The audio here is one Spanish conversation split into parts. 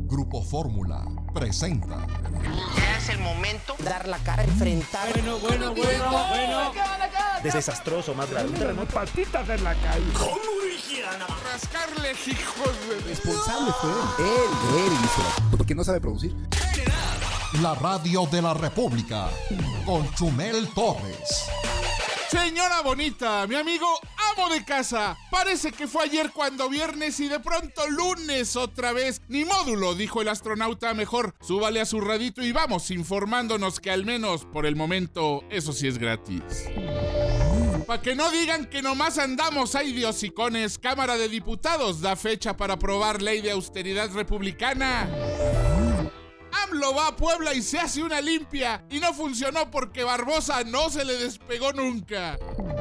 Grupo Fórmula presenta. Ya es el momento. Dar la cara, enfrentar. Bueno. Desastroso, más grave. Un terremoto. Patitas en la calle. ¿Cómo lo hicieron? Rascarle, hijos de... Responsable fue él hizo. Porque no sabe producir. La radio de la República con Chumel Torres. Señora bonita, mi amigo amo de casa. Parece que fue ayer cuando viernes y de pronto lunes otra vez. Ni módulo, dijo el astronauta. Mejor súbale a su radito y vamos informándonos que al menos por el momento eso sí es gratis. Pa' que no digan que nomás andamos ahí de hocicones. Cámara de Diputados da fecha para aprobar ley de austeridad republicana. AMLO va a Puebla y se hace una limpia. Y no funcionó porque Barbosa no se le despegó nunca.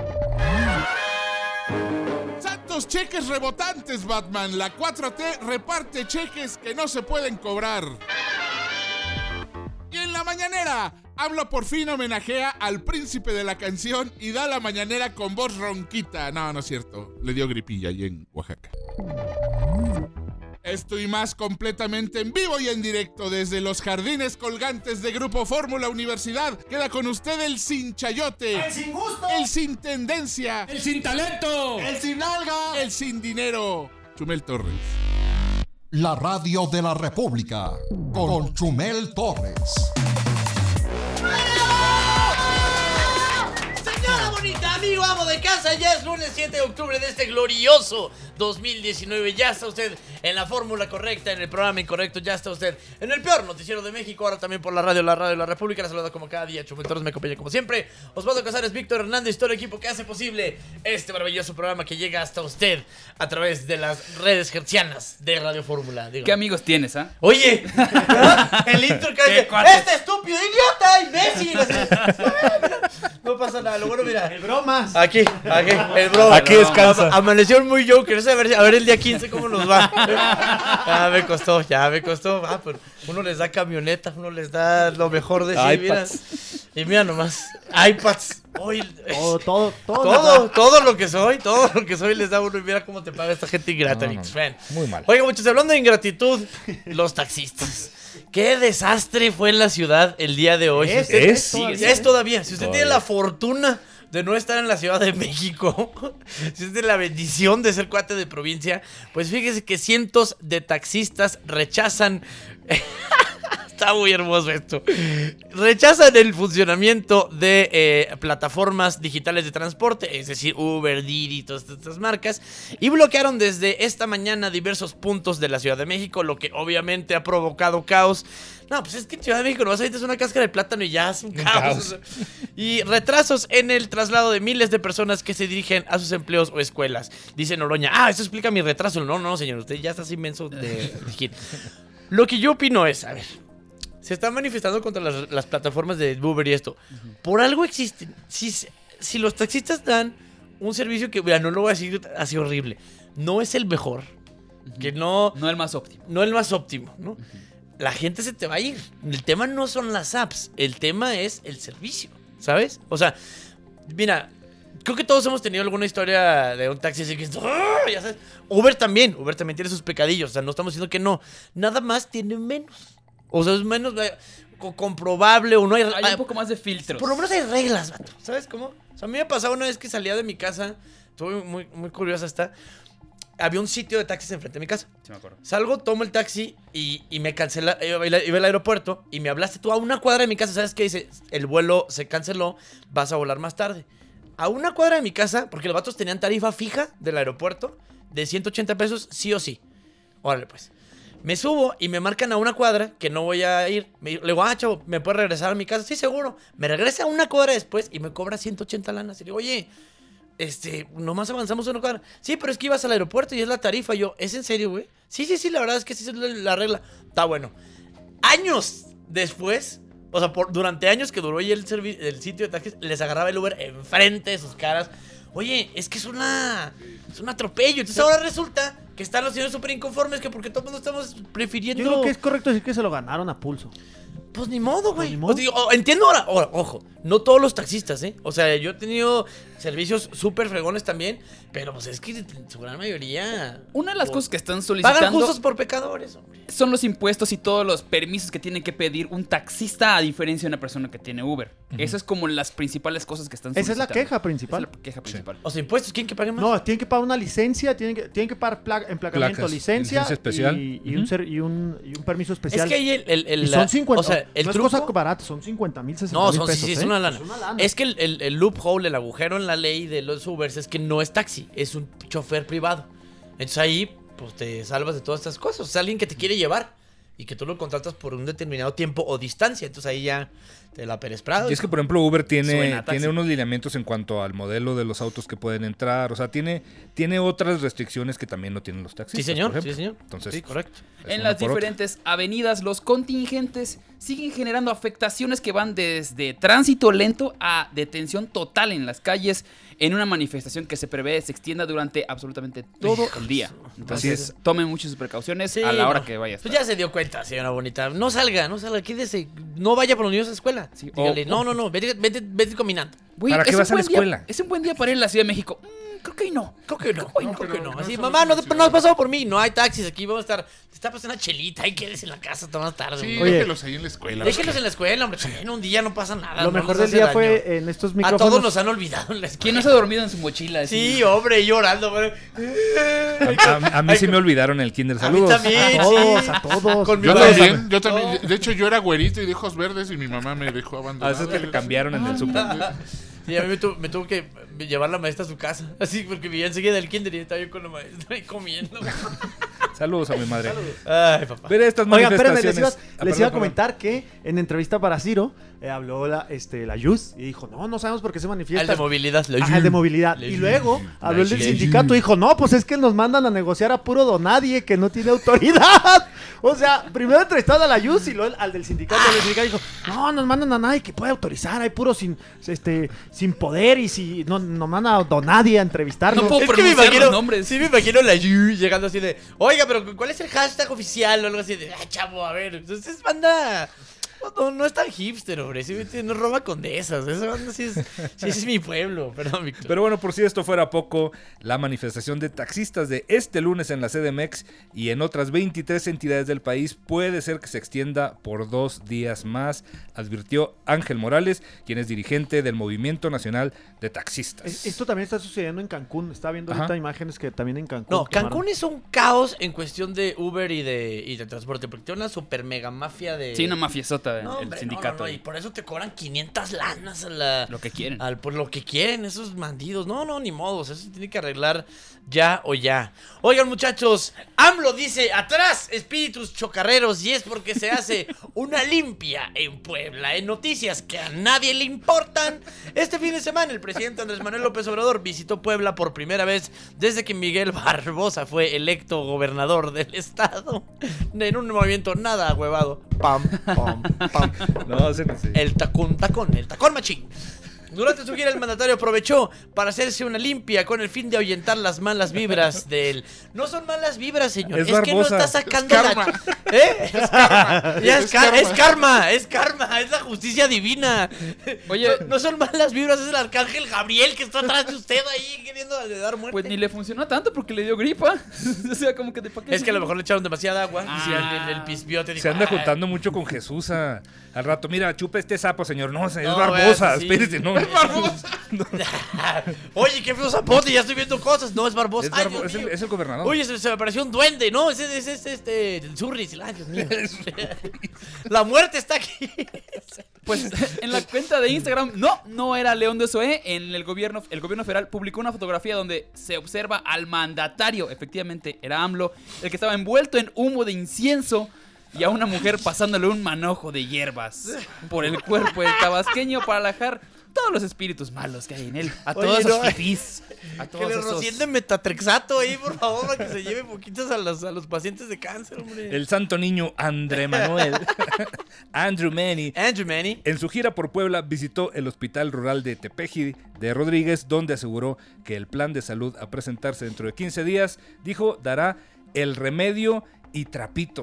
Santos cheques rebotantes, Batman. La 4T reparte cheques que no se pueden cobrar. Y en la mañanera, AMLO por fin homenajea al príncipe de la canción y da la mañanera con voz ronquita. No es cierto. Le dio gripilla ahí en Oaxaca. Esto y más completamente en vivo y en directo desde los jardines colgantes de Grupo Fórmula Universidad. Queda con usted el sin chayote, ¡El sin gusto! el sin tendencia, ¡El sin talento! ¡El sin nalga! el sin dinero, Chumel Torres. La radio de la República con Chumel Torres. Señora bonita, amigo, amo de casa, ya es lunes 7 de octubre de este glorioso 2019. Ya está usted en la fórmula correcta, en el programa incorrecto. Ya está usted en el peor noticiero de México. Ahora también por la radio de la República. La saluda como cada día Chumel Torres, me acompaña como siempre Osvaldo Casares, Víctor Hernández, todo el equipo que hace posible este maravilloso programa que llega hasta usted a través de las redes hertzianas de Radio Fórmula. ¿Qué amigos tienes, ah? Oye, el intro que dice, este estúpido idiota, imbécil. No pasa nada, lo bueno, mira. El bromas. Aquí, el broma. Aquí descansa. Amaneció muy Joker, a ver el día 15 cómo nos va. Ya me costó. Pero uno les da camioneta, uno les da lo mejor de sí, mira. Y mira nomás, iPads. Hoy, todo lo que soy les da uno y mira cómo te paga esta gente ingrata. Muy mal. Oiga, muchachos, hablando de ingratitud, los taxistas. Qué desastre fue en la ciudad el día de hoy. Es todavía. Si usted tiene la fortuna de no estar en la Ciudad de México, si usted tiene la bendición de ser cuate de provincia, pues fíjese que cientos de taxistas rechazan... Está muy hermoso esto. Rechazan el funcionamiento de plataformas digitales de transporte, es decir, Uber, Didi, todas estas marcas, y bloquearon desde esta mañana diversos puntos de la Ciudad de México, lo que obviamente ha provocado caos. No, pues es que en Ciudad de México no vas a es una cáscara de plátano y ya es un caos. Y retrasos en el traslado de miles de personas que se dirigen a sus empleos o escuelas. Dice Noroña, eso explica mi retraso. No, señor, usted ya está inmenso de elegir. Lo que yo opino es, a ver, se están manifestando contra las plataformas de Uber y esto. Por algo existen. Si los taxistas dan un servicio que, mira, no lo voy a decir así horrible, no es el mejor, que no el más óptimo. No el más óptimo, ¿no? La gente se te va a ir. El tema no son las apps, el tema es el servicio, ¿sabes? O sea, mira, creo que todos hemos tenido alguna historia de un taxi así que ya sabes. Uber también tiene sus pecadillos, o sea, no estamos diciendo que no. Nada más tiene menos. O sea, es menos comprobable o no hay... Hay un poco más de filtros. Por lo menos hay reglas, vato. ¿Sabes cómo? O sea, a mí me pasaba una vez que salía de mi casa. Estuve muy, muy curiosa hasta. Había un sitio de taxis enfrente de mi casa. Sí, me acuerdo. Salgo, tomo el taxi y me cancela. Iba al aeropuerto y me hablaste tú a una cuadra de mi casa. ¿Sabes qué? Dice, el vuelo se canceló, vas a volar más tarde. A una cuadra de mi casa, porque los vatos tenían tarifa fija del aeropuerto de 180 pesos, sí o sí. Órale, pues. Me subo y me marcan a una cuadra que no voy a ir. Le digo, chavo, ¿me puedes regresar a mi casa? Sí, seguro. Me regresa a una cuadra después y me cobra 180 lanas. Y le digo, oye, nomás avanzamos una cuadra. Sí, pero es que ibas al aeropuerto y es la tarifa. Y yo, ¿es en serio, güey? Sí, la verdad es que sí es la regla. Está bueno. Años después, o sea, durante años que duró ahí el sitio de taxis, les agarraba el Uber enfrente de sus caras. Oye, es que es un atropello. Entonces ahora resulta que están los señores súper inconformes, que porque todos estamos prefiriendo... Yo creo que es correcto decir que se lo ganaron a pulso. Pues ni modo, güey. Entiendo ahora, ojo, no todos los taxistas, ¿eh? O sea, yo he tenido servicios súper fregones también, pero pues es que su gran mayoría... Una de las cosas que están solicitando pagan justos por pecadores, hombre. son los impuestos y todos los permisos que tiene que pedir un taxista a diferencia de una persona que tiene Uber. Esas es como las principales cosas que están Esa es solicitando. la queja principal. Esa es la queja principal. O sea, impuestos, ¿quién que pague más? No, tienen que pagar una licencia, tienen que pagar emplacamiento, Placas, licencia licencia especial. y un permiso especial. Es que ahí Y son 50, o sea, el no truco... es cosa barata, son 50,000, 60,000 No, pesos. sí, es una lana. Es una lana. Es que el loophole, el agujero en la ley de los Ubers es que no es taxi, es un chofer privado. Entonces ahí, pues te salvas de todas estas cosas. O sea, alguien que te quiere llevar y que tú lo contratas por un determinado tiempo o distancia. Entonces ahí ya te la Pérez Prado. Y es que, por ejemplo, Uber Suena tiene a taxi. unos lineamientos en cuanto al modelo de los autos que pueden entrar. O sea, tiene otras restricciones que también no tienen los taxistas. Sí, señor, por ejemplo. sí, señor. Entonces, Sí, correcto. es En una las por otra. diferentes avenidas, los contingentes siguen generando afectaciones que van desde tránsito lento a detención total en las calles en una manifestación que se prevé se extienda durante absolutamente todo el día. Entonces, tomen muchas precauciones Sí, a la hora no. que vaya a estar. Pues ya se dio cuenta, señora bonita. No salga, quédese. No vaya por los niños a la escuela. Sí, Dígale, no, vete caminando. Güey, ¿Para qué es vas un a la buen día- escuela? Es un buen día para ir a la Ciudad de México. Creo que no. Creo que no, creo que no. no Así, somos mamá, no una has ciudad. pasado por mí. No hay taxis aquí, vamos a estar. Te está pasando una chelita y quédese en la casa toda más tarde. Sí, hombre. Oye. déjelos ahí en la escuela. Déjenlos en la escuela, hombre. En un día no pasa nada. Lo no mejor nos del hace día fue daño. en estos A micrófonos. todos nos han olvidado en la escuela. ¿Quién no se ha dormido en su mochila? Sí, hombre, llorando. Hombre. A mí sí me olvidaron el kinder. A mí Saludos. también, sí. A todos. Con mi Yo madre. también, yo también. De hecho, yo era güerito y de ojos verdes y mi mamá me dejó A abandonado. veces que te cambiaron en el súper. Sí, a mí me tuvo que llevar la maestra a su casa. Así, porque vivía enseguida del kinder y estaba yo con la maestra ahí comiendo. Saludos a mi madre. Ay, papá. Ver estas Oigan, espérenme, manifestaciones. les iba a comentar que en entrevista para Ciro habló la Yus y dijo, no sabemos por qué se manifiesta. El de movilidad. Ajá, el de movilidad. Y luego habló el del sindicato y dijo, no, pues es que nos mandan a negociar a puro donadie que no tiene autoridad. O sea, primero entrevistaron a la Yus y luego al del sindicato. El sindicato dijo, no, nos mandan a nadie que puede autorizar, hay puro sin poder y si no mandan a donadie a entrevistarnos. No puedo Es que me pronunciar imagino, los nombres. sí me imagino la Yu llegando así de, oiga, pero ¿cuál es el hashtag oficial? O algo así de, chavo, a ver, entonces banda, no es tan hipster, hombre, sí, no roba condesas, esa banda sí es mi pueblo, perdón, Víctor. Pero bueno, por si esto fuera poco, la manifestación de taxistas de este lunes en la CDMX y en otras 23 entidades del país puede ser que se extienda por 2 días más, advirtió Ángel Morales, quien es dirigente del Movimiento Nacional de Taxistas. Esto también está sucediendo en Cancún. Estaba viendo Ajá. ahorita imágenes que también en Cancún. No, quemaron. Cancún es un caos en cuestión de Uber y de transporte, porque tiene una super mega mafia de... Sí, una mafiesota No, el hombre, sindicato. y por eso te cobran 500 lanas a la... Lo que quieren. Por lo que quieren esos bandidos. No, ni modos. Eso se tiene que arreglar ya o ya. Oigan, muchachos, AMLO dice, atrás, espíritus chocarreros, y es porque se hace una limpia en Puebla. En noticias que a nadie le importan, este fin de semana el presidente Andrés Manuel López Obrador visitó Puebla por primera vez desde que Miguel Barbosa fue electo gobernador del estado. En un movimiento nada ahuevado. Pam, pam, pam. No, ese no sé. El tacón machín. Durante su gira el mandatario aprovechó para hacerse una limpia con el fin de ahuyentar las malas vibras de él. No son malas vibras, señor. Es Es que no Barbosa. está sacando Es la... karma. ¿Eh? Es karma. Ya Es karma. es karma. Es la justicia divina. Oye, No son malas vibras, es el arcángel Gabriel que está atrás de usted ahí queriendo dar muerte. pues ni le funcionó tanto porque le dio gripa. O sea, como que de pa' qué Es que a lo mejor le echaron demasiada agua. Ah. Y si el pispiote dijo, Se anda "Ay". juntando mucho con Jesús al rato. Mira, chupe este sapo, señor. No, es No, Barbosa. sí. Espérese, no. Es Barbosa. Oye, qué feo zapote, ya estoy viendo cosas. No, es Barbosa. Ay, Dios mío. Es el gobernador. Oye, se me apareció un duende, ¿no? Es el Zurris. Ay, Dios mío. La muerte está aquí. Pues en la cuenta de Instagram, no era León de Zoé. En el gobierno federal publicó una fotografía donde se observa al mandatario, efectivamente era AMLO, el que estaba envuelto en humo de incienso, y a una mujer pasándole un manojo de hierbas por el cuerpo del tabasqueño para alejar todos los espíritus malos que hay en él, a Oye, todos esos no. fifís, a Que todos le esos... rocien de metatrexato ahí, por favor, para que se lleve poquitos a los pacientes de cáncer, hombre. El santo niño André Manuel, Andrew Manny, Andrew Manny. en su gira por Puebla visitó el Hospital Rural de Tepeji de Rodríguez, donde aseguró que el plan de salud a presentarse dentro de 15 días, dijo, dará el remedio y trapito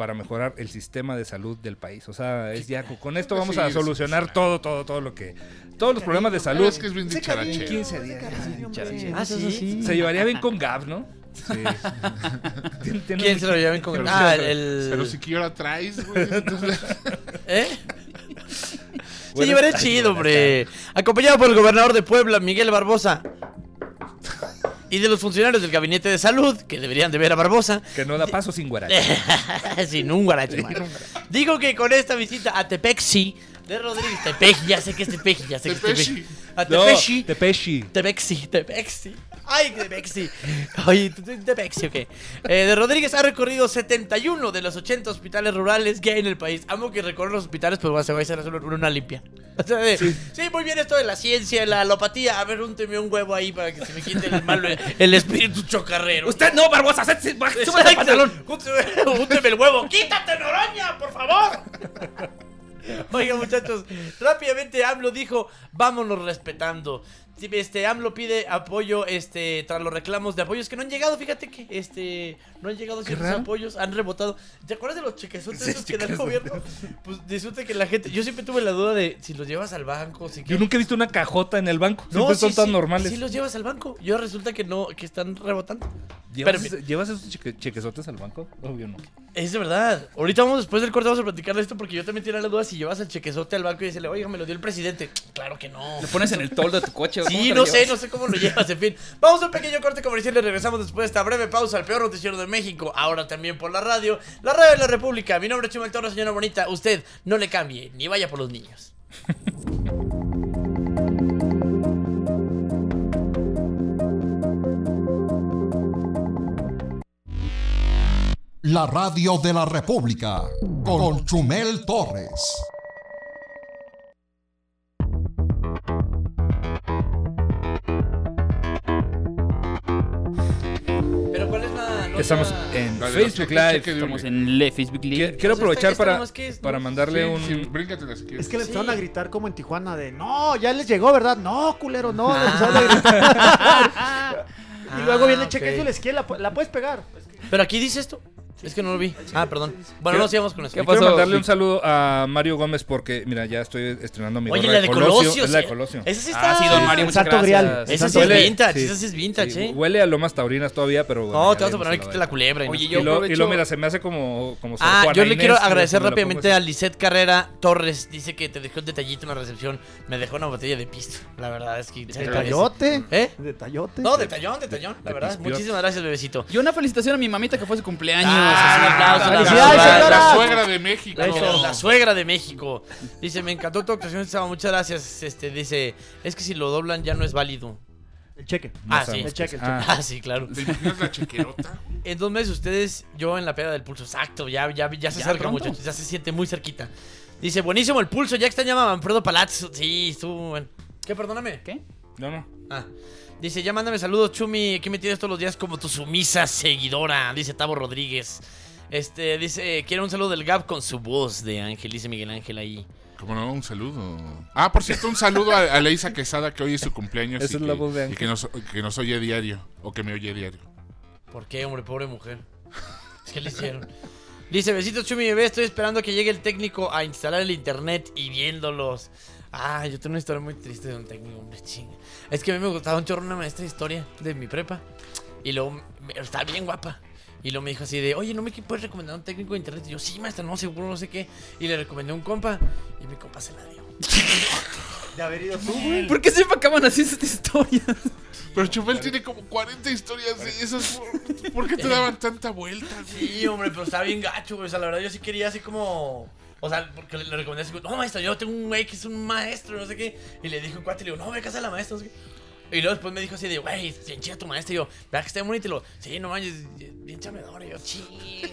para mejorar el sistema de salud del país. O sea, es ya con esto vamos a solucionar todo lo que... Todos los problemas de salud. Es que es bien dicharachero. 15 días. Ah, sí. Se llevaría bien con Gab, ¿no? Sí. ¿Quién se lo lleva bien con Pero, pero si que hora traes, güey. Entonces... ¿Eh? Bueno, Sí, llevaré chido, hombre. Acompañado por el gobernador de Puebla, Miguel Barbosa. Y de los funcionarios del gabinete de salud, que deberían de ver a Barbosa. Que no da paso sin guarache. Sin un guarache, man. Digo que con esta visita a Tepexi de Rodríguez. Tepeji, ya sé que es Tepeji, ya sé que es Tepeji. A Tepeji. Tepexi. Ay, Tepexi. Oye, Tepexi, ok. De Rodríguez ha recorrido 71 de los 80 hospitales rurales que hay en el país. Amo que recorre los hospitales, pero bueno, se va a hacer una limpia. O sea, sí, muy bien esto de la ciencia, la alopatía. A ver, únteme un huevo ahí para que se me quite el espíritu chocarrero. Usted no, Barbosa, sube el pantalón. Únteme el huevo. ¡Quítate, Noroña, por favor! Oiga, muchachos, rápidamente AMLO dijo, vámonos respetando. AMLO pide apoyo tras los reclamos de apoyos que no han llegado. Fíjate que no han llegado ciertos apoyos, han rebotado. ¿Te acuerdas de los chequezotes esos que da el gobierno? Pues resulta que la gente, yo siempre tuve la duda de si los llevas al banco, Yo nunca he visto una cajota en el banco. Siempre son tan normales. Sí los llevas al banco. Yo resulta que no, que están rebotando. ¿Llevas esos chequezotes al banco? Obvio no. Es de verdad. Ahorita después del corte vamos a platicar de esto porque yo también tenía la duda si llevas el chequezote al banco y dices, oiga, me lo dio el presidente. Claro que no. Lo pones en el toldo de tu coche. Sí, no sé cómo lo llevas, en fin. Vamos a un pequeño corte comercial y regresamos después de esta breve pausa al peor noticiero de México. Ahora también por la radio de la República. Mi nombre es Chumel Torres, señora bonita. Usted no le cambie, ni vaya por los niños. La radio de la República con Chumel Torres. Pero ¿cuál es la nota? Estamos en Vale, Facebook Live. Estamos en Facebook Live. Quiero aprovechar ¿Qué para mandarle un... Sí, bríncatela si quieres. Es que le empezaron a gritar como en Tijuana de no, ya les llegó, ¿verdad? No, culero, no. Le empezaron a gritar. Y luego viene el chequeo y les quiere, la puedes pegar. Pero aquí dice esto. Es que no lo vi. Perdón. Bueno, no sigamos con eso. ¿Qué Quiero pasó? mandarle un saludo a Mario Gómez porque, mira, ya estoy estrenando mi Oye, gorra la de Colosio. Es la de Colosio. Esa sí está. Sí, don Mario, El muchas Santo gracias. Grial. Esa sí Huele- es vintage. sí. Esa sí es vintage, Sí, huele a Lomas Taurinas todavía, pero bueno. No, ya te vas a le poner dimos quítate la culebra. Oye, Y yo y aprovecho- lo mira, se me hace como Sor yo Juana le quiero Inés, agradecer me lo pongo rápidamente así. a Lisette Carrera Torres. Dice que te dejó un detallito en la recepción. Me dejó una botella de pisto. La verdad es que... Detallote. ¿Eh? Detallote. No, detallón. La verdad. pispiot. Muchísimas gracias, bebecito. Y una felicitación a mi mamita que fue su cumpleaños. Un Así, aplauso. ¡Felicidades, la- señora! La suegra de México. La suegra de México. Dice, me encantó tu actuación, Saba. Muchas gracias. Dice, es que si lo doblan ya no es válido. El cheque. Sí. El cheque, el cheque. Ah. Sí, claro. ¿Te imaginas la chequerota? En 2 meses ustedes, yo en la peda del pulso. Exacto, ya se ¿Ya acerca, pronto? muchachos. Ya se siente muy cerquita. Dice, buenísimo el pulso. Ya extrañaba a Manfredo Palazzo. Sí, estuvo bueno. ¿Qué? Perdóname. ¿Qué? No. Dice, ya mándame saludos, Chumi. Aquí me tienes todos los días como tu sumisa seguidora. Dice Tavo Rodríguez. Dice, quiero un saludo del Gab con su voz de Ángel. Dice Miguel Ángel ahí. Como no, un saludo. Por cierto, un saludo a Leisa Quesada, que hoy es su cumpleaños. Esa es la voz de Ángel. Y que nos oye diario. O que me oye diario. ¿Por qué, hombre? Pobre mujer. ¿Qué le hicieron? Dice, besitos, Chumi bebé. Estoy esperando que llegue el técnico a instalar el internet y viéndolos. Yo tengo una historia muy triste de un técnico, hombre, chinga. Es que a mí me gustaba un chorro una maestra de historia de mi prepa. Y luego, estaba bien guapa. Y luego me dijo así de, oye, ¿no me puedes recomendar un técnico de internet? Y yo, sí, maestra, no, seguro, no sé qué. Y le recomendé a un compa. Y mi compa se la dio. De haber ido tú, güey. ¿Por qué siempre acaban así estas historias? Pero Chumel tiene como 40 historias de esas. ¿Por qué te daban tanta vuelta, güey? Sí, hombre, pero estaba bien gacho, güey. O sea, la verdad yo sí quería así como... O sea, porque le recomendé así, no, maestra, yo tengo un güey que es un maestro, no sé qué. Y le dije un cuate, le digo, no, ve a casa de la maestra, no sé qué. Y luego después me dijo así de, güey, bien chida tu maestra. Y yo, vea que está bonito. Y lo, sí, no manches, bien chamedora. Y yo, ching.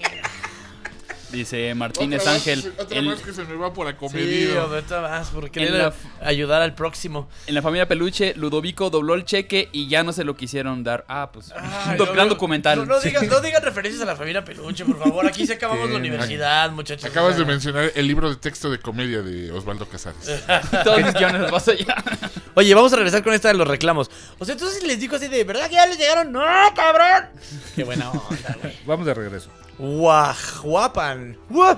Dice Martínez Otra Ángel. más, otra más que se me va por Sí, acomedido. hombre, otra más, porque En querer la- ayudar al próximo. En la familia Peluche, Ludovico dobló el cheque y ya no se lo quisieron dar. Pues. Ay, Gran documental. No digan referencias a la familia Peluche, por favor. Aquí se acabamos la universidad, muchachos. Acabas O sea, de mencionar el libro de texto de comedia de Osvaldo Casares. Todos mis guiones los vas allá. Oye, vamos a regresar con esta de los reclamos. O sea, entonces les digo así de, ¿verdad que ya les llegaron? ¡No, cabrón! Qué buena onda, güey. Vamos de regreso. Guajuapan.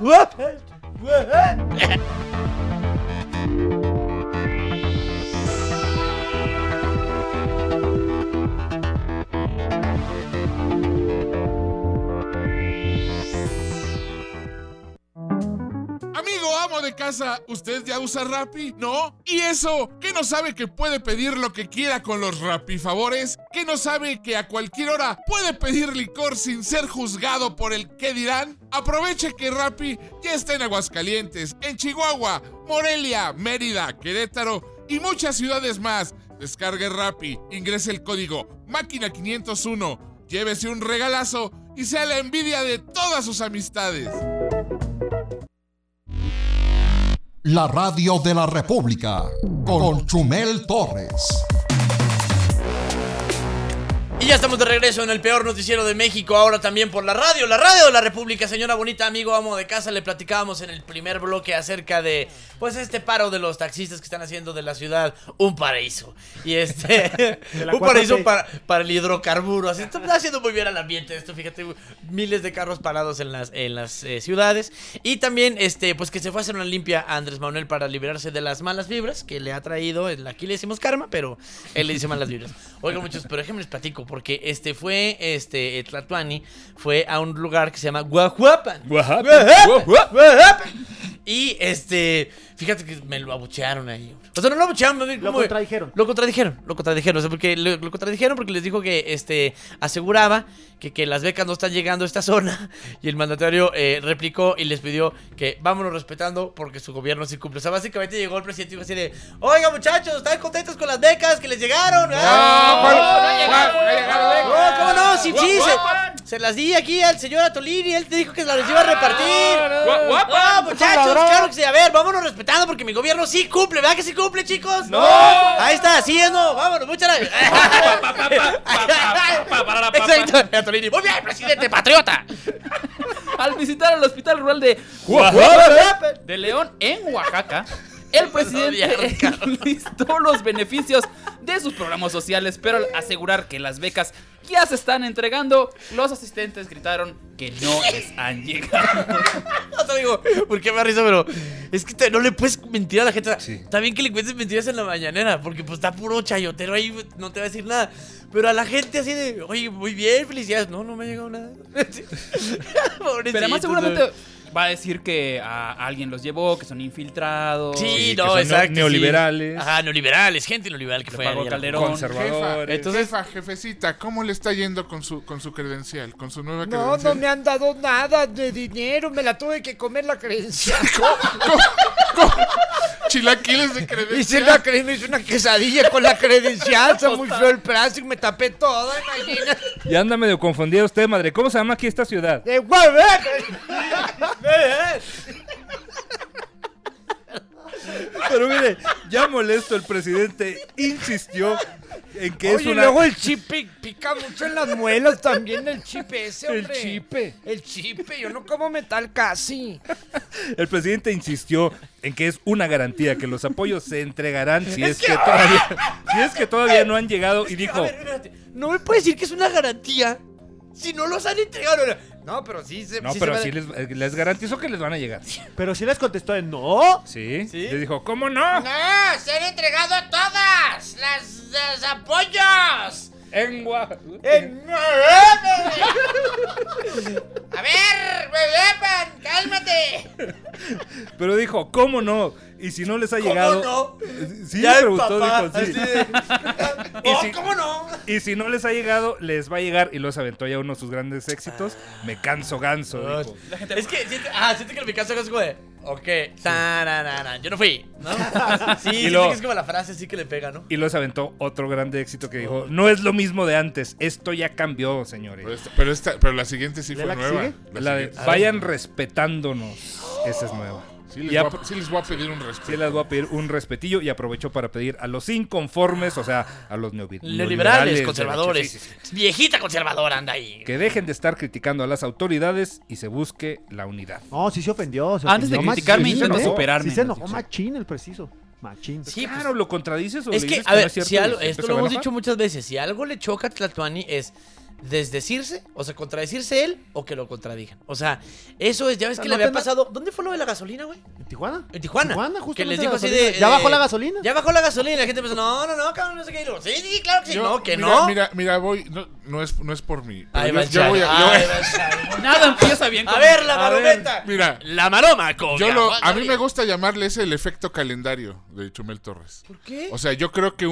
Amigo amo de casa, ¿usted ya usa Rappi? ¿No? ¿Y eso? ¿Qué no sabe que puede pedir lo que quiera con los Rappi favores? ¿Qué no sabe que a cualquier hora puede pedir licor sin ser juzgado por el qué dirán? Aproveche que Rappi ya está en Aguascalientes, en Chihuahua, Morelia, Mérida, Querétaro y muchas ciudades más. Descargue Rappi, ingrese el código Máquina501, llévese un regalazo y sea la envidia de todas sus amistades. La radio de la República con Chumel Torres. Y ya estamos de regreso en el peor noticiero de México, ahora también por la radio de la República. Señora bonita, amigo, amo de casa, le platicábamos en el primer bloque acerca de, pues, este paro de los taxistas que están haciendo de la ciudad un paraíso. Y un paraíso para el hidrocarburo. Así está haciendo muy bien al ambiente esto, fíjate, miles de carros parados en las ciudades. Y también, pues, que se fue a hacer una limpia a Andrés Manuel para liberarse de las malas vibras que le ha traído, aquí le decimos karma, pero él le dice malas vibras. Oigan, muchos, pero déjenme les platico, porque Tlatuani fue a un lugar que se llama Guajuapan. Y fíjate que me lo abuchearon ahí. O sea, no lo abuchearon, Lo contradijeron. Lo contradijeron. O sea, porque lo contradijeron porque les dijo que aseguraba que las becas no están llegando a esta zona. Y el mandatario replicó y les pidió que vámonos respetando porque su gobierno sí cumple. O sea, básicamente llegó el presidente y dijo así de: oiga, muchachos, ¿están contentos con las becas que les llegaron? ¿Cómo no? Sí, se las di aquí al señor Atolini. Él te dijo que las iba a repartir. Muchachos, claro que sí. A ver, vámonos respetando porque mi gobierno sí cumple. ¿Verdad que sí cumple, chicos? ¡No! Ahí está, así es, no. Vámonos, muchas gracias. Exacto, Atolini. Muy bien, presidente patriota. Al visitar el hospital rural de León en Oaxaca, el presidente listó los beneficios de sus programas sociales, pero al asegurar que las becas ya se están entregando, los asistentes gritaron que no les han llegado. No te digo, porque me da risa, pero es que no le puedes mentir a la gente. Sí. Está bien que le cuentes mentiras en la mañanera, porque pues está puro chayotero ahí, no te va a decir nada. Pero a la gente así de: oye, muy bien, felicidades. No me ha llegado nada. Pero además seguramente va a decir que a alguien los llevó, que son infiltrados. Sí, no, exacto. Neoliberales. Sí. Ajá, neoliberales, gente neoliberal que Le fue pagó ahí a la- Calderón. Conservadores. Entonces- Jefecita, ¿cómo le está yendo con su credencial, con su nueva No, credencial? no me han dado nada de dinero, me la tuve que comer la credencial. Chilaquiles de credencial. Hice una quesadilla con la credencial, está muy feo el plástico, me tapé todo, imagínate. Y anda medio confundida usted, madre. ¿Cómo se llama aquí esta ciudad? Pero mire, ya molesto el presidente insistió en que es Oye, una... luego el chip pica mucho en las muelas también, el chip ese, hombre. El chip, yo no como metal casi. El presidente insistió en que es una garantía que los apoyos se entregarán si es que todavía no han llegado y dijo... A ver, espérate, no me puedes decir que es una garantía si no los han entregado. No, pero sí se... No, sí pero se sí les garantizo que les van a llegar. Pero sí les contestó de no. ¿Sí? ¿Sí? Les dijo, ¿cómo no? ¡No! ¡Se han entregado todas los apoyos! A ver, cálmate. Pero dijo, ¿cómo no? Y si no les ha llegado... no? Sí, Ya el preguntó, papá, dijo, sí. así de... Y si- ¿Cómo no? Y si no les ha llegado, les va a llegar. Y los aventó ya uno de sus grandes éxitos. Me canso ganso, dijo. Es que siente que en mi caso es como de... Ok, tararara, yo no fui, ¿no? Sí, siento luego- que es como la frase así que le pega, ¿no? Y los aventó otro grande éxito que dijo, no es lo mismo de antes, esto ya cambió, señores. Pero la siguiente sí ¿De fue la que nueva. sigue? La de, vayan respetándonos, esa es nueva. Sí Ya- les voy a pedir un respeto. Sí les voy a pedir un respetillo y aprovechó para pedir a los inconformes, o sea, a los Neoliberales, conservadores. sí, sí, sí, Viejita conservadora anda ahí. que dejen de estar criticando a las autoridades y se busque la unidad. No, sí se ofendió. Antes de criticarme, machín, intentó ¿eh? superarme. Sí se enojó machín el preciso. Machín. Sí, Claro, ¿lo contradices o es le que, dices a no ver, es cierto si y algo, siempre esto se lo va a hemos enojar? dicho muchas veces, si algo le choca a Tlatuani es desdecirse, o sea, contradecirse él o que lo contradigan. O sea, eso es, ya ves O sea, que no le había tendrá- pasado. ¿Dónde fue lo de la gasolina, güey? ¿En Tijuana? En Tijuana. Justamente Que les la dijo así gasolina. de. ¿Ya bajó la gasolina? Ya bajó la gasolina y la gente empezó, no, cabrón, no sé qué. Y luego, sí, claro que sí. Yo- No, que mira, no. Mira, voy. No es por mí. pero Ahí va el yo voy Chavi, a. ahí va el Chavi. Nada empieza bien. A ver, la A ver, marometa. Mira, La maroma con a mí Gabriel. me gusta llamarle ese el efecto calendario de Chumel Torres. ¿Por qué? O sea, yo creo que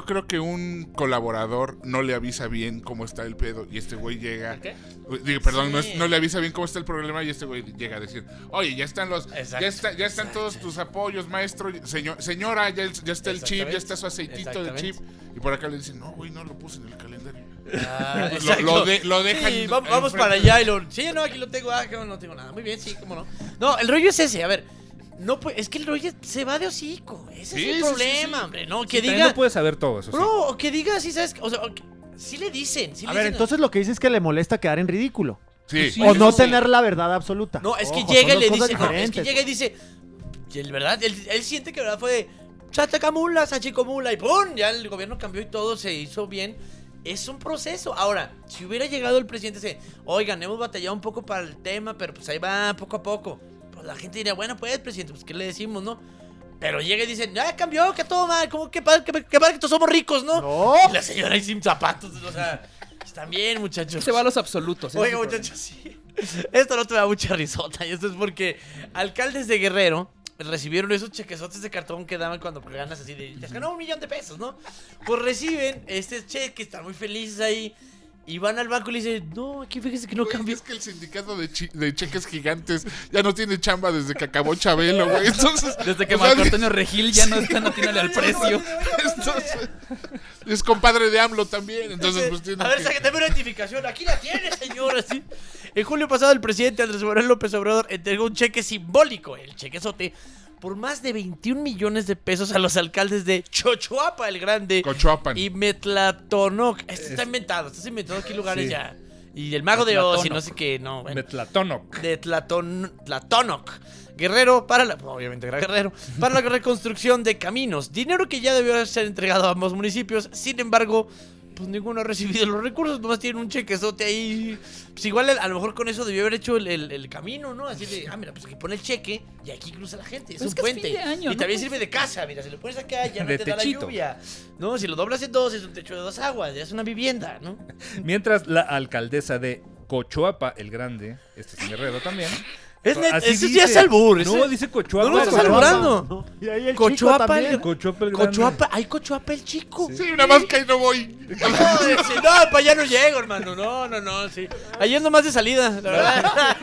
un colaborador no le avisa bien cómo está el pedo y este güey llega. ¿Qué? Digo, perdón, Sí. no le avisa bien cómo está el problema y este güey llega a decir, oye, ya están Exacto, ya están todos tus apoyos, maestro, señora, ya está el chip, ya Exactamente. está su aceitito de chip. Y por acá le dicen, no, güey, no lo puse en el calendario. Ah, Lo- exacto. lo dejan Sí, vamos enfrente. para allá y lo. Sí, no, aquí lo tengo. Ah, cabrón, no tengo nada. Muy bien, sí, cómo no. No, el rollo es ese. A ver, no es que el rollo se va de hocico. Ese Sí, es el sí, problema, sí. hombre. No, Sí, que también diga. no puedes saber todo eso. Sí. Bro, o que diga, sí, ¿sabes? O sea, sí le dicen. Sí A le ver, dicen. entonces lo que dice es que le molesta quedar en ridículo. Sí, Sí, O no sí. tener la verdad absoluta. No, es que Ojo, llega son y le dos cosas dice. No, es que diferentes. llega y dice. Y el verdad, él siente que verdad fue. Chatacamula, Sachicomula y ¡pum! Ya el gobierno cambió y todo se hizo bien. Es un proceso. Ahora, si hubiera llegado el presidente y dice, oigan, hemos batallado un poco para el tema, pero pues ahí va poco a poco. Pues la gente diría, bueno, pues, presidente, pues, ¿qué le decimos, no? Pero llega y dice, ya cambió, que todo mal, como que padre que todos somos ricos, ¿no? No. Y la señora ahí sin zapatos, o sea, están bien, muchachos. Se va a los absolutos. ese es Oiga, el problema. muchachos, sí. Esto no te da mucha risota. Y esto es porque alcaldes de Guerrero recibieron esos chequesotes de cartón que daban cuando ganas así de. Te has ganado $1,000,000, ¿no? Pues reciben este cheque, están muy felices ahí. Y van al banco y le dicen, no, aquí fíjese que no Güey, cambió. es que el sindicato de cheques gigantes ya no tiene chamba desde que acabó Chabelo, güey. Entonces, Desde que o sea, Marco Antonio Regil ya no están atinándole al precio. entonces, es compadre de AMLO también. Entonces, pues tiene A ver, que... dame una identificación. Aquí la tiene, señora. ¿Sí? En julio pasado, el presidente Andrés Manuel López Obrador entregó un cheque simbólico, el chequezote, por más de 21 millones de pesos a los alcaldes de Chochoapa el Grande Cochoapan. y Metlatonoc. Esto está inventado, estás inventando aquí lugares Sí. ya. Y el mago de Oz y no sé qué, no. Bueno. Metlatónoc. De Tlatonoc. Guerrero para la. Obviamente era Guerrero. Para la reconstrucción de caminos. Dinero que ya debió ser entregado a ambos municipios. Sin embargo, pues ninguno ha recibido los recursos. Nomás tienen un chequezote ahí. Pues igual a lo mejor con eso debió haber hecho el camino, ¿no? Así de, mira, pues aquí pone el cheque y aquí cruza la gente. Es Pero un es que es puente. fin de año, y ¿no? también sirve de casa. Mira, si lo pones acá ya no De te da techito. la lluvia. No, si lo doblas en dos es un techo de 2 aguas. Ya es una vivienda, ¿no? Mientras la alcaldesa de Cochoapa el Grande, este es en Guerrero también. Así Ese sí dice. es albur. No, ese- dice Cochoapa. No lo estás Cochoapa. alburando. No. Y ahí el Cochoapa, chico también. Cochoapa el Grande. Cochoapa, hay Cochoapa el chico. Sí, nada más que ahí no voy. No, para allá no llego, hermano. No, sí. Ayer nomás de salida, la verdad.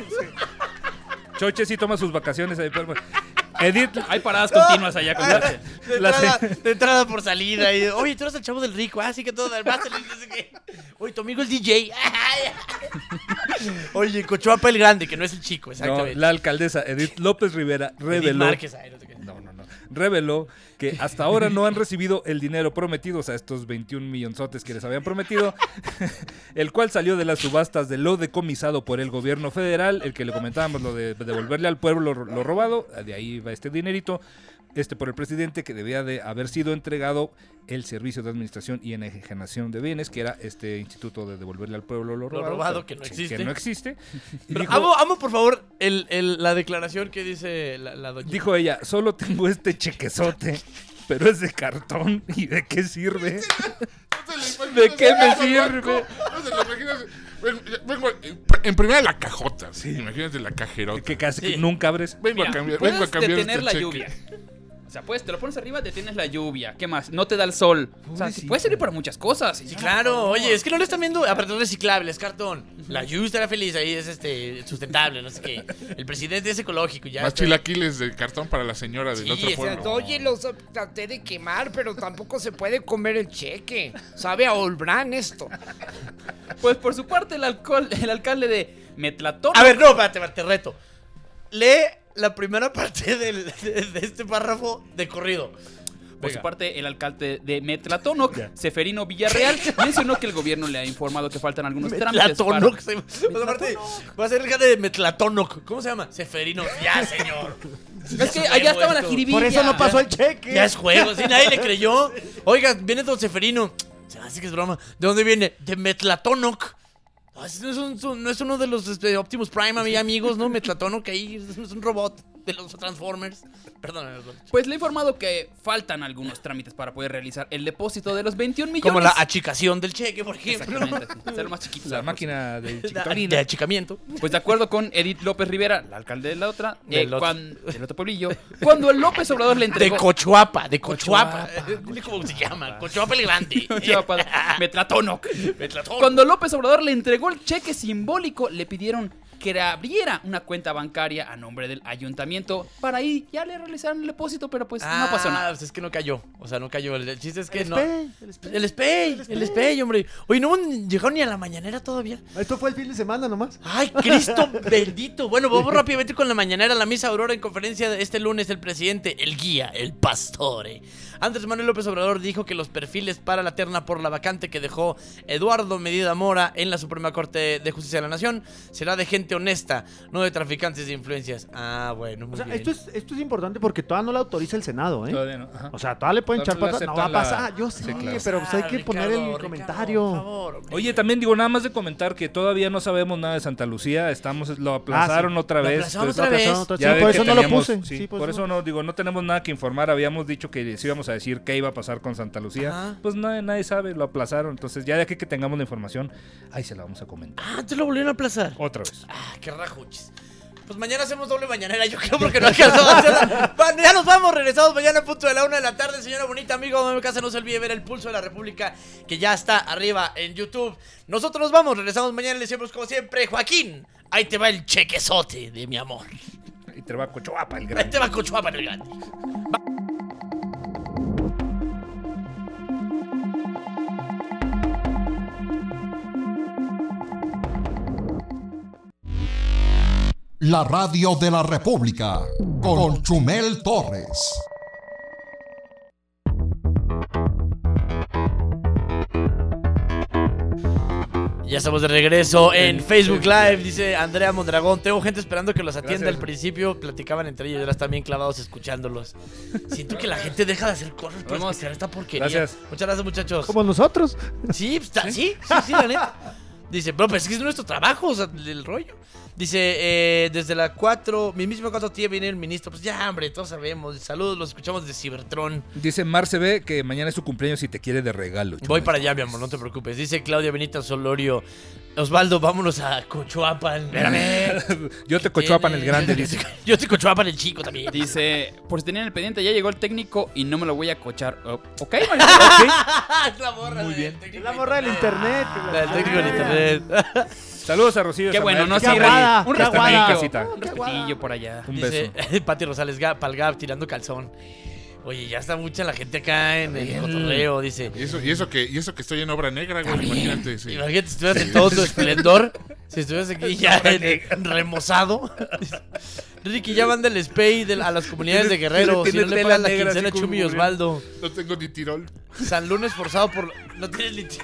Choche sí toma sus vacaciones ahí. Edith, Hay paradas continuas allá con De La entrada, de entrada por salida. Y, oye, tú eres el chavo del rico. Ah, sí que todo el máster. No sé qué. Oye, tu amigo el DJ. Oye, Cochoapa el Grande, que no es el chico, no, exactamente. la alcaldesa Edith López Rivera Edith reveló. Márquez, ay, no sé qué. No. Reveló que hasta ahora no han recibido el dinero prometido, o sea, estos 21 millonzotes que les habían prometido, el cual salió de las subastas de lo decomisado por el gobierno federal, el que le comentábamos, lo de devolverle al pueblo lo robado, de ahí va este dinerito, por el presidente, que debía de haber sido entregado el Servicio de Administración y Enajenación de Bienes, que era este instituto de devolverle al pueblo lo robado, que no sí, existe. Que no existe. Y Pero dijo, amo, por favor, la declaración que dice la doña. dijo ella, solo tengo este chequezote, pero es de cartón, ¿y de qué sirve? ¿De qué me sirve? No se lo imaginas. Vengo en primera la cajota. Imagínate la cajerota. Que casi Sí. que nunca abres. Vengo Mira, a cambiar puedes este detener la cheque. lluvia. O sea, te lo pones arriba, detienes la lluvia. ¿Qué más? No te da el sol. O sea, sí puede servir para muchas cosas. Sí, claro. Oye, es que no lo están viendo. Aparte, es reciclable, es cartón. La lluvia estará feliz, ahí es sustentable, no sé qué. El presidente es ecológico, ya. Más está. chilaquiles de cartón para la señora del Sí, otro exacto. pueblo. Oye, los traté de quemar, pero tampoco se puede comer el cheque. Sabe a Olbrán esto. Pues por su parte, el alcalde de Metlatón. A ver, no, espérate, te reto. Lee la primera parte de este párrafo de corrido. Por Venga. su parte, el alcalde de Metlatónoc, Seferino Villarreal, mencionó que el gobierno le ha informado que faltan algunos trámites para... Metlatónoc. O sea, aparte, va a ser el alcalde de Metlatónoc. ¿Cómo se llama? Seferino. Ya, señor. Es que allá estaba la jiribilla. Por eso no pasó el cheque. Ya es juego, sí, nadie le creyó. Oiga, viene don Seferino. Se me hace que es broma. ¿De dónde viene? De Metlatónoc. No es uno de los Optimus Prime, amigos, ¿no? Metlatón, ok, es un robot de los Transformers. Perdón. Pues le he informado que faltan algunos trámites para poder realizar el depósito de los 21 millones. Como la achicación del cheque, por ejemplo. Exactamente, sí, ser más chiquito. La máquina de De chiquitorina. achicamiento. Pues de acuerdo con Edith López Rivera, la alcalde de la otra, Del otro. del otro pueblillo, cuando el López Obrador le De entregó... Cochuapa. Dile cómo se llama. Cochuapa el Grande. Metlatónoc. Metlatón. Cuando López Obrador le entregó el cheque simbólico, le pidieron que abriera una cuenta bancaria a nombre del ayuntamiento para ahí ya le realizaron el depósito, pero pues no pasó nada. Pues es que no cayó. O sea, no cayó. El chiste es que El no. SPEI. El SPEI, hombre. Oye, no llegaron ni a la mañanera todavía. Esto fue el fin de semana nomás. ¡Ay, Cristo bendito! Bueno, vamos rápidamente con la mañanera. La misa Aurora en conferencia de este lunes. El presidente, el guía, el pastore Andrés Manuel López Obrador dijo que los perfiles para la terna por la vacante que dejó Eduardo Medina Mora en la Suprema Corte de Justicia de la Nación será de gente honesta, no de traficantes de influencias. Ah, bueno, muy O sea, bien. esto es importante porque todavía no la autoriza el Senado, ¿eh? Todavía no. Ajá. O sea, todavía le pueden echar Todavía patas. No va a aceptan pasar, yo sé, Sí, claro. pero pues hay que poner el comentario. por favor, hombre. Oye, también digo, nada más de comentar que todavía no sabemos nada de Santa Lucía. Lo aplazaron otra Lo vez. aplazaron Entonces, otra vez. ya Sí, ven por que eso no lo teníamos- puse. sí, Sí, por eso no tenemos nada que informar. Habíamos dicho que sí íbamos a decir qué iba a pasar con Santa Lucía. Ajá. Pues nadie sabe, lo aplazaron. Entonces, ya de aquí que tengamos la información, ahí se la vamos a comentar. Ah, te lo volvieron a aplazar. Otra vez. Ah, qué rajuchis. Pues mañana hacemos doble mañanera, yo creo, porque no alcanzamos a hacerla. Ya nos vamos, regresamos mañana a punto de la 1 de la tarde. Señora bonita, amigo de mi casa, no se olvide ver el Pulso de la República, que ya está arriba en YouTube. Nosotros nos vamos, regresamos mañana, le decimos como siempre, Joaquín, ahí te va el chequezote de mi amor. Ahí te va Cochoapa el Ahí grande. te va Cochuapa en el grande. La radio de la República con Chumel Torres. Ya estamos de regreso en Facebook Live, dice Andrea Mondragón. Tengo gente esperando que los atienda. Gracias. Al principio platicaban entre ellos y ahora están bien clavados escuchándolos. Siento que la gente deja de hacer cosas para Vamos. escuchar esta porquería. Gracias. Muchas gracias, muchachos. Como nosotros. Sí, sí, la neta. Dice, pero pues es que es nuestro trabajo, o sea, el rollo. Dice, desde la 4, mi misma 4 tía viene el ministro. Pues ya, hombre, todos sabemos. Saludos, los escuchamos de Cibertron. Dice Marce B que mañana es su cumpleaños y te quiere de regalo. Voy para allá, mi amor, no te preocupes. Dice Claudia Benita Solorio. Osvaldo, vámonos a Cochuapan. Espérame. Yo te Cochoapan el grande, dice. Yo te Cochuapan el chico también. Dice, por si tenían el pendiente, ya llegó el técnico y no me lo voy a cochar. Ok, Es la morra. Muy del bien. técnico Es la morra del internet. La del técnico del internet. Saludos a Rocío. Qué bueno, no Qué así aguada, un qué aguada. respetillo, Casita. un respetillo por allá. Un Dice beso. Pati Rosales, Palgap tirando calzón. Oye, ya está mucha la gente acá en el cotorreo, dice. Y eso que estoy en obra negra, güey. Imagínate. Sí. Imagínate si estuvieras en todo tu esplendor. Si estuvieras aquí ya remozado. Ricky, ya manda el spay a las comunidades de Guerrero. Si tiene no le tela pagan la negra, quincena, así como Chumi y muriendo. Osvaldo. No tengo ni tirol. San Lunes forzado por... No tienes ni...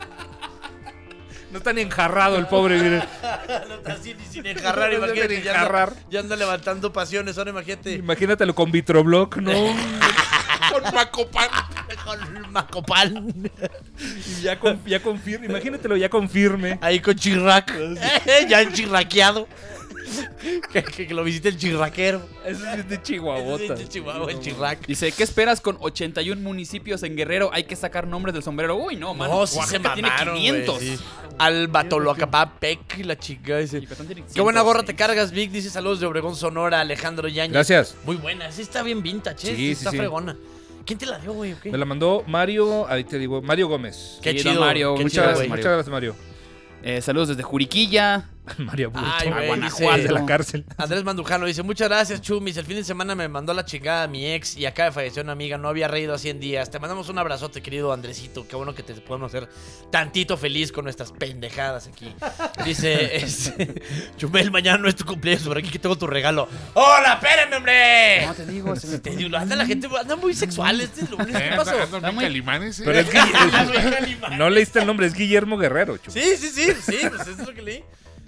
No está ni enjarrado el pobre. Mire. No está así ni sin enjarrar, No debe imagínate. ni Ya anda, enjarrar. ya anda levantando pasiones, ahora imagínate. Imagínatelo con Vitroblock, ¿no? Con Macopan. Con Macopal. Y ya confirme. Imagínatelo ya confirme. Ahí con Chirrac. Ya enchirraqueado. Que lo visite el chirraquero. Eso sí es de Chihuahuota. De Chihuahua, el Chirrac. Dice, ¿qué esperas con 81 municipios en Guerrero? Hay que sacar nombres del sombrero. Uy, no, mano. No, sí se Oaxaca tiene mamaron, 500. güey, sí. Albatoloacapapec, la chica dice. Yucatán tiene Qué buena gorra 106. te cargas, Vic. Dice saludos de Obregón, Sonora, Alejandro Yañez. Gracias. Muy buena, sí está bien vintage, Sí, está sí. fregona. ¿Quién te la dio, güey? Me la mandó Mario, ahí te digo, Mario Gómez. Qué Sí, chido, don Mario, qué muchas chido, gracias, güey. Muchas gracias, Mario. Saludos desde Juriquilla. Mario Burto. Ay, güey, Guanajuato. dice- de la cárcel. Andrés Mandujano dice, muchas gracias, Chumis. El fin de semana me mandó a la chingada mi ex y acaba de fallecer una amiga. No había reído a 100 días. Te mandamos un abrazote, querido Andresito. Qué bueno que te podemos hacer tantito feliz con nuestras pendejadas aquí. Dice, Chumel, mañana no es tu cumpleaños, por aquí que tengo tu regalo. ¡Hola, espérame, hombre! No, te digo, Te digo, anda la gente, anda muy sexual este lunes. ¿Qué pasó? Andan bien muy- calimanes, Pero es Anda muy calimán. No leíste el nombre, es Guillermo Guerrero, chup. Sí, pues eso es lo que leí.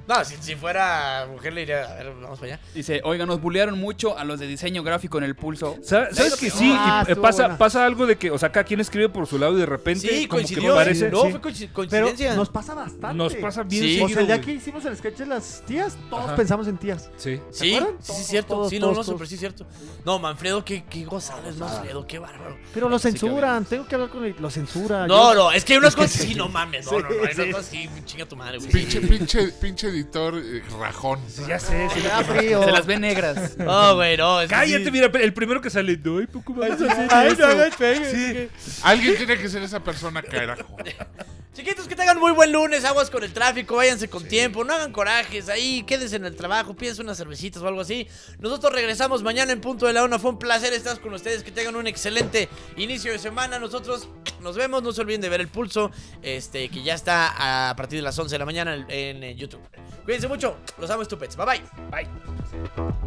No, si fuera mujer le diría, a ver, vamos para allá. Dice, oiga, nos bullearon mucho a los de diseño gráfico en el pulso. ¿Sabes que sí? Y estuvo pasa, buena. pasa algo de que, o sea, cada quien escribe por su lado y de repente Sí, como que coincidió. parece... No, sí, fue Pero coincidencia. nos pasa bastante. nos pasa bien Sí. seguido, O sea, el día güey. que hicimos el sketch de las tías, todos Ajá. pensamos en tías. Sí. Sí, acuerdan? sí, Todos, es cierto. todos, Sí, todos, no, todos. pero sí es cierto. No, Manfredo, qué gozada es Manfredo, qué bárbaro. Pero lo Sí, censuran, tengo que hablar con él. Lo censura. No, yo- no, es que hay unas cosas sí, no mames. No, Sí, no, hay unas sí. cosas sí, chinga tu madre, güey. Pinche editor rajón. Sí, ya sé. Me da frío. Se las ve negras. No, güey, no. Es que Cállate, sí. mira, el primero que sale. No, ay, poco más. Ay, no hagas pegue. Sí. Alguien tiene que ser esa persona, carajo. Chiquitos, que tengan muy buen lunes, aguas con el tráfico, váyanse con tiempo, no hagan corajes, ahí quédense en el trabajo, pídense unas cervecitas o algo así. Nosotros regresamos mañana en punto de la 1. Fue un placer estar con ustedes, que tengan un excelente inicio de semana. Nosotros nos vemos, no se olviden de ver el pulso, que ya está a partir de las 11 de la mañana en YouTube. Cuídense mucho, los amo, estúpidos. Bye bye. Bye.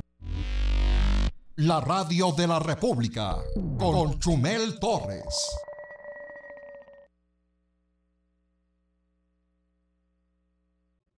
La radio de la República con Chumel Torres.